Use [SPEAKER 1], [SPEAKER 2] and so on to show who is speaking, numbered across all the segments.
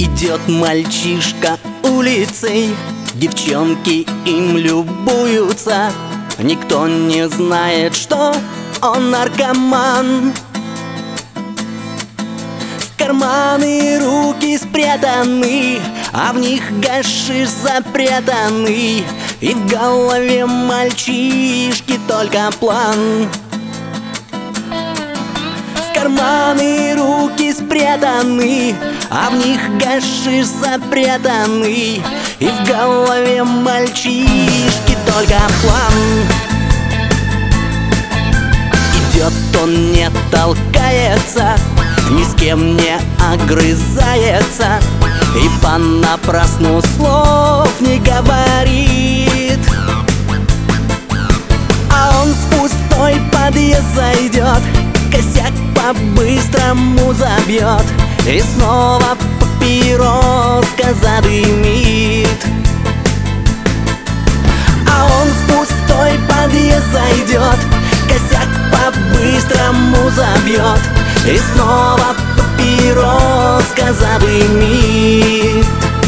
[SPEAKER 1] Идет мальчишка улицей, девчонки им любуются. Никто не знает, что он наркоман. В карманы руки спрятаны, а в них гашиш запрятанный. И в голове мальчишки только план. В карманы руки спрятаны, а в них гашиш запрятанный. И в голове мальчишки только план. Идет он, не толкается, ни с кем не огрызается, и понапрасну слов не говорит. А он в пустой подъезд зайдет, косяк по-быстрому забьет и снова папироска задымит. А он в пустой подъезд зайдет, косяк по-быстрому забьет и снова папироска задымит.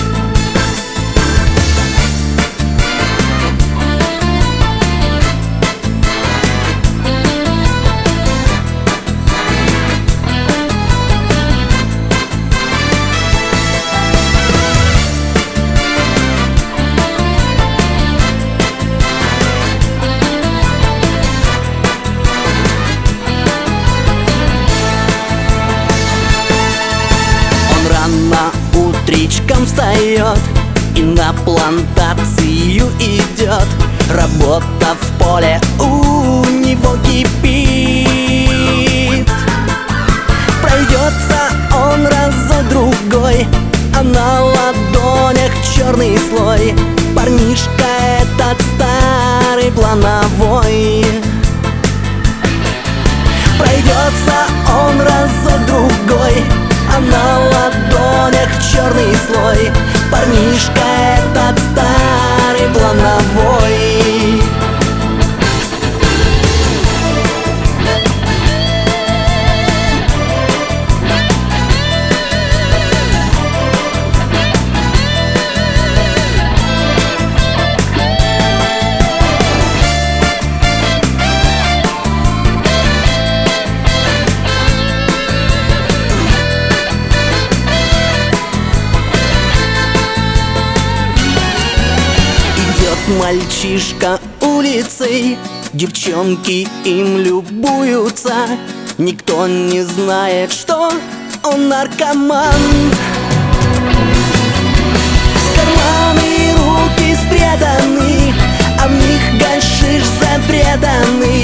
[SPEAKER 1] Утречком встает и на плантацию идет. Работа в поле у него кипит. Пройдется он раз за другой, а на ладонях черный слой. Парнишка этот старый плановой. Пройдется он раз за другой, а на ладонях черный слой. Парнишка этот старый плановой. Мальчишка улицей, девчонки им любуются. Никто не знает, что он наркоман. В карманы руки спрятаны, а в них гашиш запрятанный.